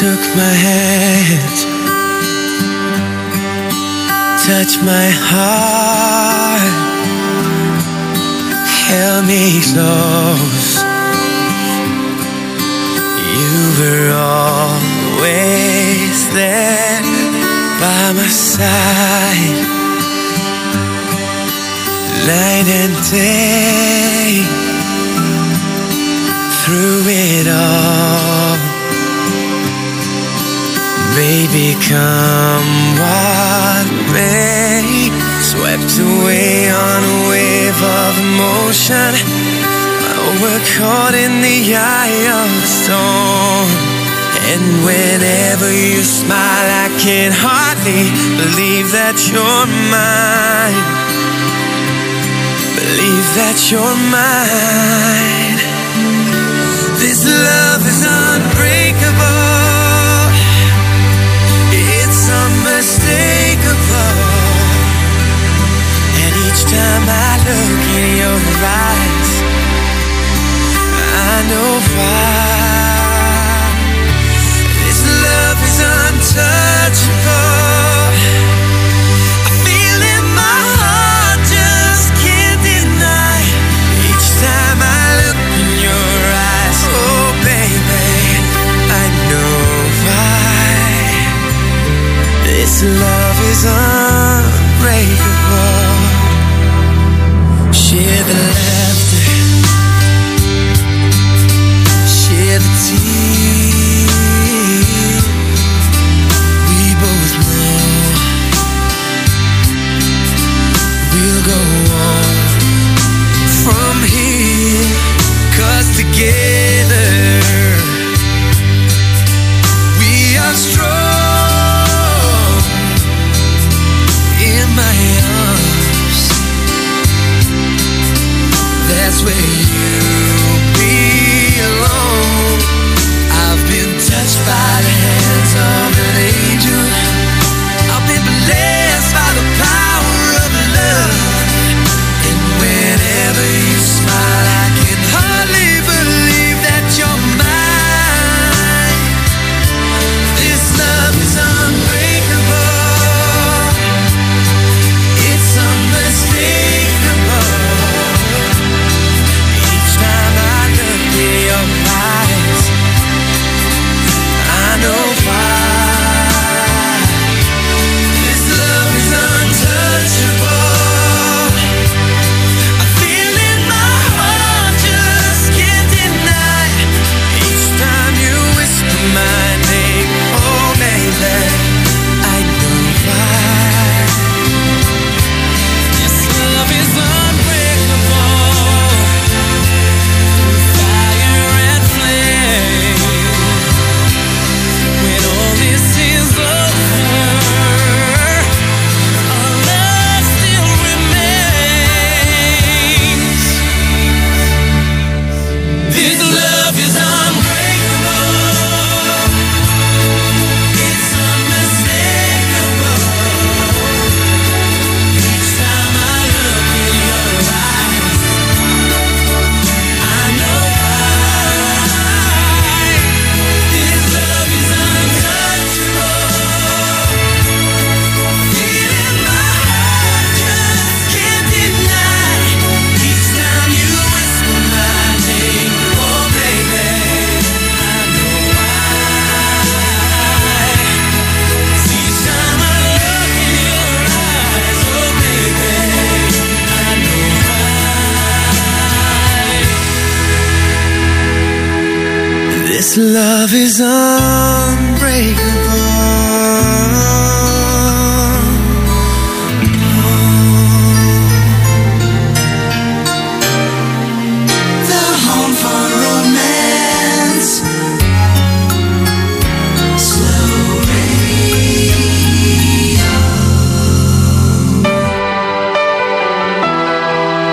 took my hand, touched my heart, held me close. You were always there by my side, night and day, through it all. Baby, come what may, swept away on a wave of emotion. We're caught in the eye of the storm, and whenever you smile, I can hardly believe that you're mine. Believe that you're mine. This love is unbreakable, it's unmistakable, and each time I look in your eyes, I know why. This love is untouchable. I feel in my heart, just can't deny. Each time I look in your eyes, oh baby, I know why. This love is unbreakable. Share the laughter, share the tears. We both know we'll go on from here, 'cause together we are strong. In my arms, that's where you belong. I've been touched by the hands of an angel. I've been blessed by the power of love. And whenever you smile, I can hardly believe that you're mine. This love is unbreakable, it's unmistakable. Each time I look in your eyes, I know why. This love is untouchable. I feel in my heart, just can't deny. Each time you whisper my name, oh baby, I know why. This love is unbreakable, through fire and flame. When all this is over, our love still remains. This love is unbreakable, it's unmistakable. Each time I look in your eyes, I know why. This love is untouchable. Feel in my heart, just can't deny. Each time you whisper my name, oh baby, I know why. Each time I look in your eyes, oh baby, I know why. This love is unbreakable.